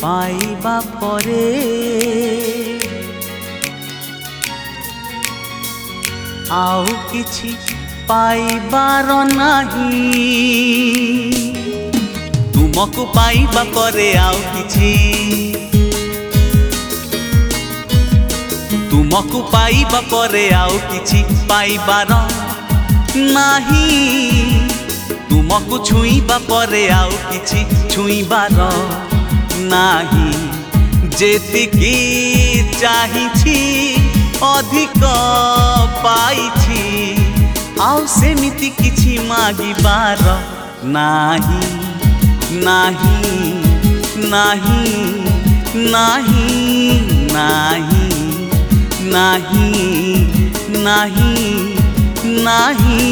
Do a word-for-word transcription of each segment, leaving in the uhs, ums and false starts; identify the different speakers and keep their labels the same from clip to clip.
Speaker 1: पाइबा परे आउ किछि पाइबार नाही। तुमको पाइबा परे आउ किछि तुमको पाइबा परे आउ किछि पाइबार नाही। तुमको छुईबा परे आउ किछि छुईबार नाही। जेतिकी चाहिछि अधिक पाइछि आउ सेमिति किछि मागिबार नाही नाही नाही नाही नाही नाही नाही नाही।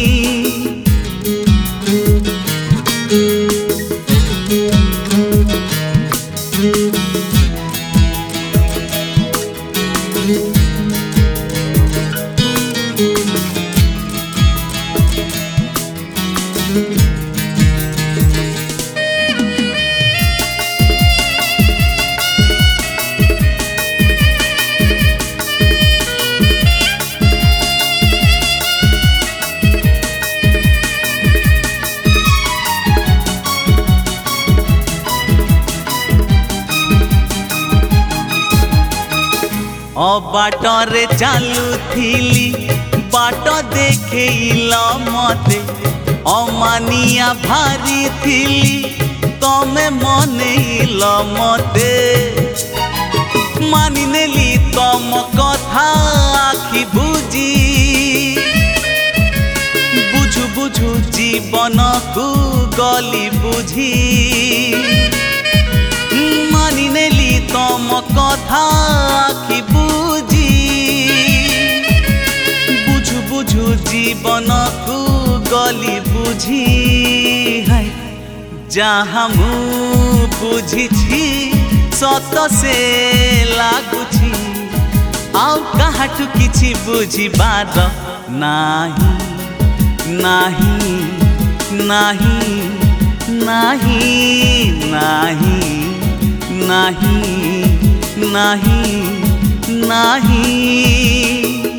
Speaker 1: बाटरे चालुथिली बाट देखैल मते अमानिया भारी थिली तमे मनैल मते। मानि नेली तम कथा आखि बुझी बुझु बुझु जीवन को गली बुझी। मानि नेली तम कथा आखि बुझी बुझु बुझु जीवन को गली बुझी। है जहाँ मु बुझी सत से लागुछि आउ काहाठु किछि बुझिबार नाही नाही नाही नाही नाही नाही नाही नाही।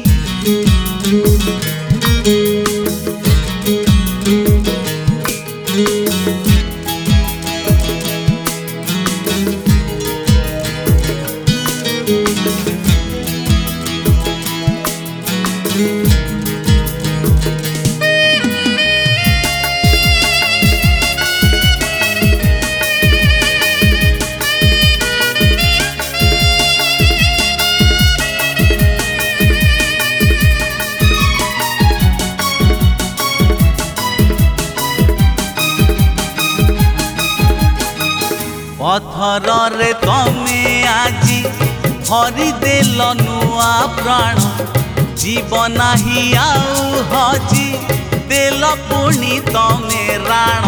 Speaker 1: पथर रे तमे आजी भरी देल नुआ प्राण जीवन ही आउ हजी देल पुणी तमे राण।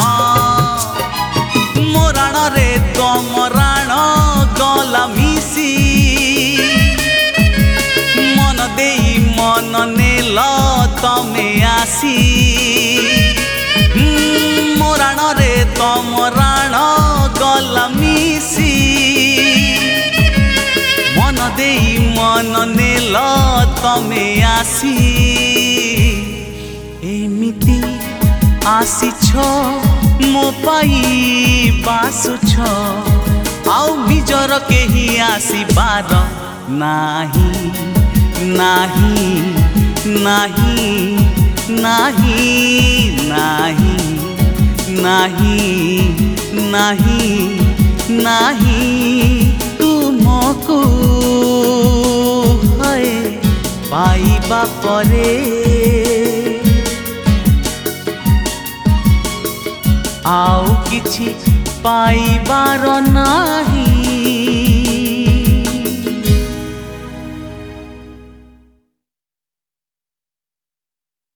Speaker 1: मोराण रे तम राण गला मिसी मन देई मन नेल तमे आसी। मोराण रे तम राण गला मिसी मन देई मन नेल तमे आसी। एमिति आसीछ मो पाई बासुछ आउ निजर केही आसीबार नाही नाही नाही नाही नाही नाही नाही नाही। तुमको है पाइबा परे आउ किछि पाइबार ना।